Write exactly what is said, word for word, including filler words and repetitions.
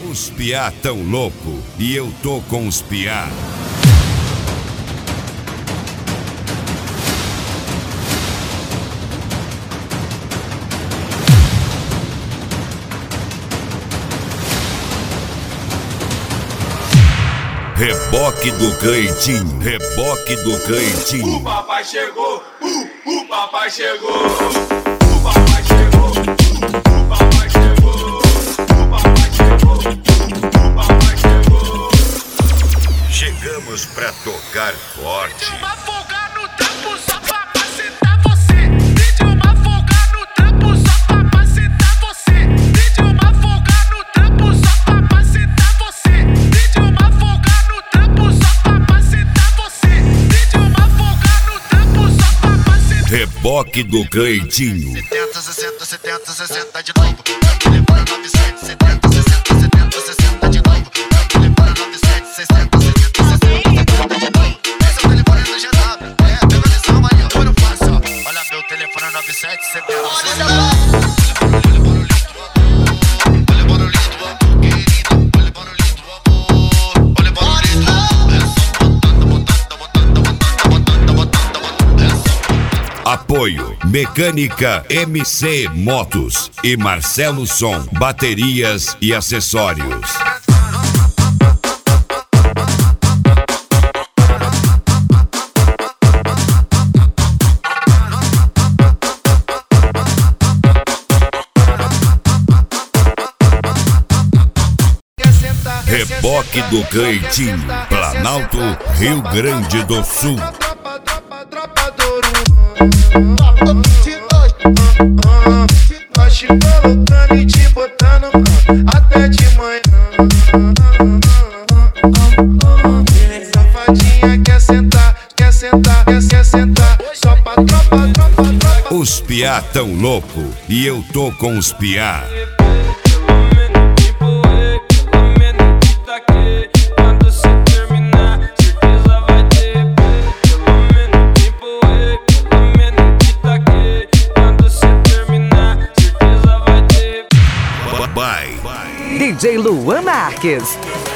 Os piá tão louco e eu tô com os piá. Reboque do Cleitinho, reboque do Cleitinho. O papai chegou, uh, o papai chegou. O papai chegou, o papai chegou. O papai chegou, o papai chegou. Chegamos pra tocar forte. Deu uma folga no trampo só pra macetar você. Deu uma folga no trampo só pra macetar você. Deu uma folga no trampo só pra macetar você. Deu uma folga no trampo só pra macetar você. Deu uma folga no trampo só pra macetar. Reboque do Cleitinho. setenta, sessenta, setenta, sessenta de novo. Telefone nove sete setenta, sessenta, setenta, sessenta de novo. Telefone nove sete sessenta, setenta, sessenta de novo. Esse é o telefone do G W. É, pega a lição, Maria. Olha o fácil, ó. Olha meu telefone nove sete setenta, sessenta. Apoio Mecânica M C Motos e Marcelo Som, baterias e acessórios. Reboque do Cleitinho, Planalto, Rio Grande do Sul. Nós te colocando e te botando até de manhã. Safadinha quer sentar, quer sentar, quer sentar. Só pra tropa, tropa, tropa. Os piá tão louco e eu tô com os piá. D J Luan Marques.